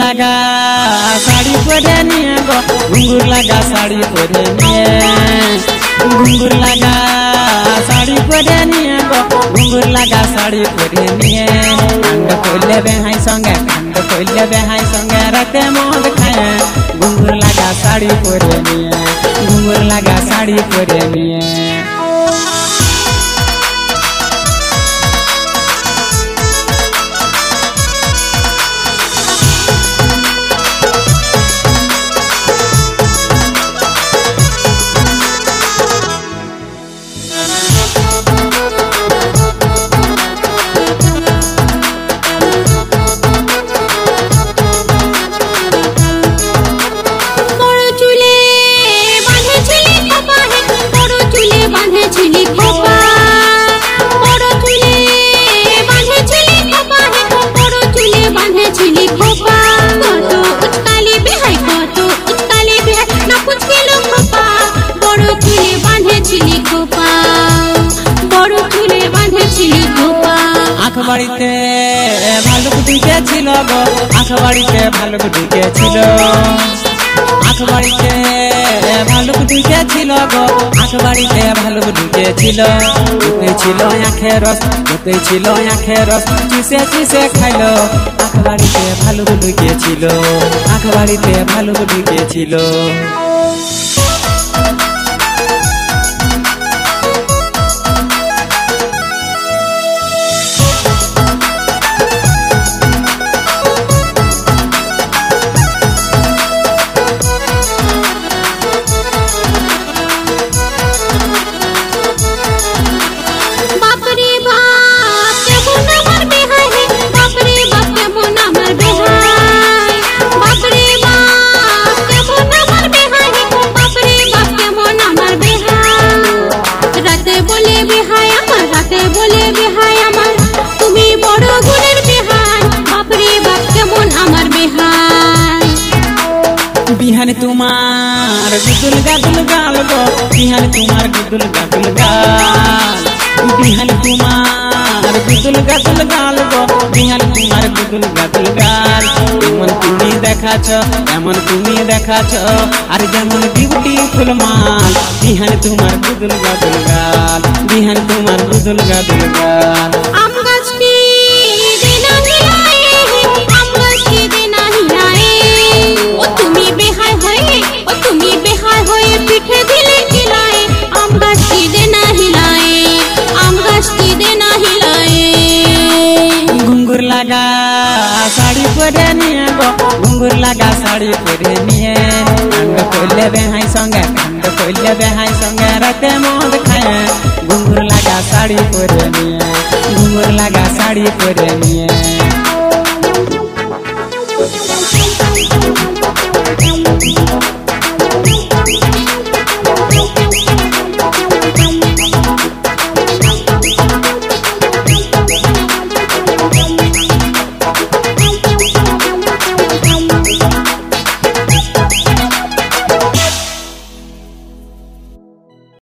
লাগা শাড়ি পরে নিয়ে গো ঘুঙ্গুর লাগা শাড়ি পরে নিয়ে ঘুঙ্গুর লাগা শাড়ি পরে নিয়ে গো ঘুঙ্গুর লাগা শাড়ি পরে নিয়ে কান্ড করলে বেহাই সঙ্গে রাতে মদ খায় ঘুঙ্গুর লাগা শাড়ি পরে নিয়ে ঘুঙ্গুর লাগা শাড়ি পরে নিয়ে আখবাড়িতে ভালুক ঢুকেছিল গো আখবাড়িতে ভালুক ঢুকেছিল আখবাড়িতে ভালুক ঢুকেছিল গো আখবাড়িতে ভালুক ঢুকেছিল ঢুকেছিল আখের রস চুষে খাইলো আখবাড়িতে ভালুক ঢুকেছিল আখবাড়িতে ভালুক ঢুকেছিল बिहान तुम्हार गुदुल गाल गो बिहान तुम्हार गुदुल गाल बिहान तुम्हार गुदुल गाल गो बिहान तुम्हार गुदुल गाल एमन तुमी देखाच और जेमन बिउटीफुल माल बिहान तुम्हार गुदुल गाल बिहान तुम्हार गुदुल गाल घुंगुर लगा साड़ी परे निये गो घुंगुर लगा साड़ी परे निये कांड कोइले बेहाई संगे राते मद खाए घुंगुर लगा साड़ी परे निये घुंगुर लगा साड़ी परे निये